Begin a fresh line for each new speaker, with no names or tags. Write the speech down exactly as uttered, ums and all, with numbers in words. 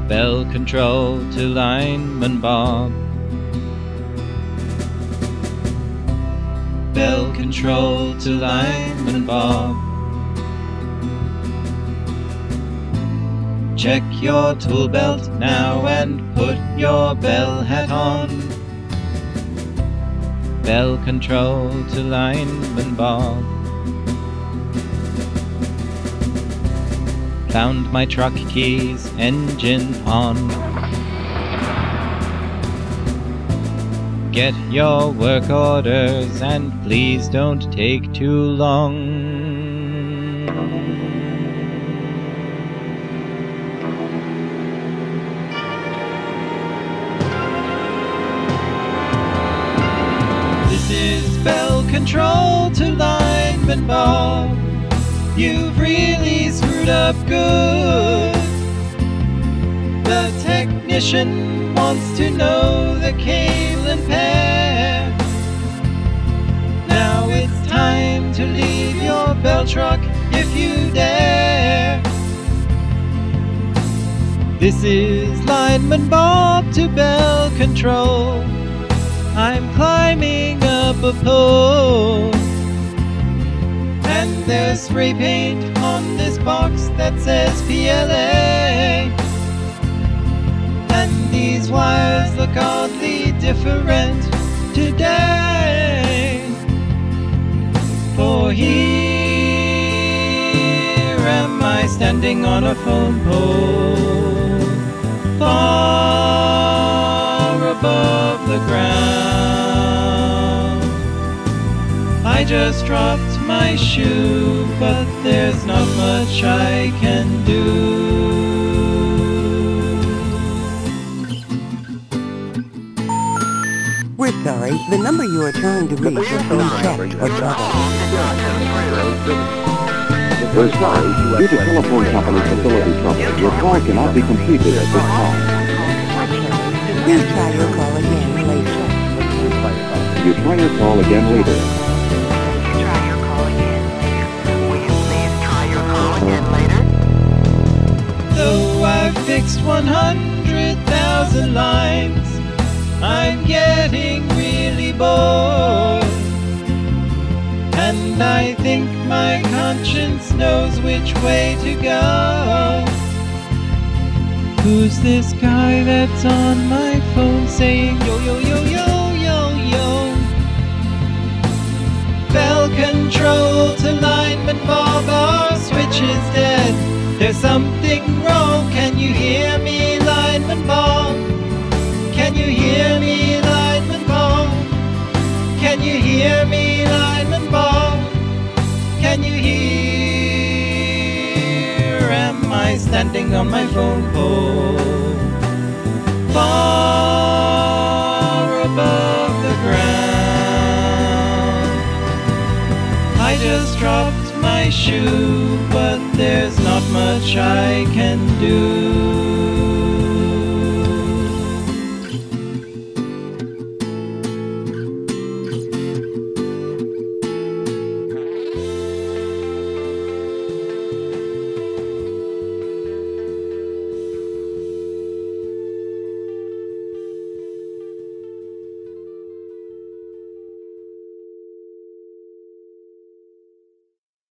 Bell control to Lineman Bob. Bell control to Lineman Bob. Check your tool belt now and put your bell hat on. Bell control to Lineman Bob. Found my truck keys, engine on. Get your work orders and please don't take too long. This is Bell control to Lineman Bob. You've really screwed up good. The technician wants to know the cable and pair. Now it's time to leave your bell truck if you dare. This is Lineman Bob to Bell control. I'm climbing up a pole. And there's spray paint on this box that says P L A. And these wires look oddly different today. For here am I standing on a phone pole, far above the ground. I just dropped my shoe, but there's not much I can do.
We're sorry, the number you are trying to reach is being checked or troubled.
We're sorry, due to telephone company facility trouble, your call cannot be completed at this time.
Please try your call again later.
You try your call again later.
Though I've fixed one hundred thousand lines, I'm getting really bored. And I think my conscience knows which way to go. Who's this guy that's on my phone saying yo yo yo yo yo yo? Bell control to Lineman Bob, our switch is dead. There's something wrong, can you hear me, Lineman Bob? Can you hear me, Lineman Bob? Can you hear me, Lineman Bob? Can you hear? Am I standing on my phone pole, far above the ground? I just dropped my shoe, but there's not much I can do.